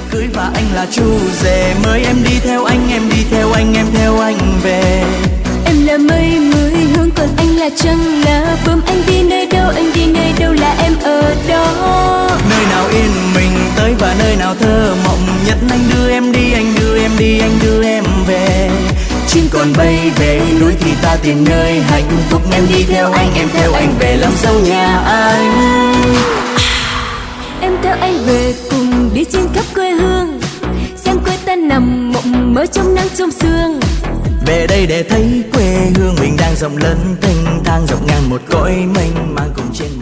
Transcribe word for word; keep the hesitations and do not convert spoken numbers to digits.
cưới và anh là chú rể. Mời em đi theo anh, em đi theo anh, em theo anh về. Em là mây mười hương, còn anh là trăng là bướm. Anh đi nơi đâu, anh đi nơi đâu là em ở đó. Nơi nào yên mình tới và nơi nào thơ mộng nhất. Anh đưa em đi, anh đưa em đi, anh đưa em về. Chim còn bay về núi thì ta tìm nơi hạnh phúc. Em đi theo anh, em theo anh về làm dâu nhà anh. Em theo anh về cùng đi trên khắp quê hương, xem quê ta nằm mộng mơ trong nắng trong sương. Về đây để thấy quê hương mình đang rộng lớn thênh thang, dọc ngang một cõi mênh mang cùng trên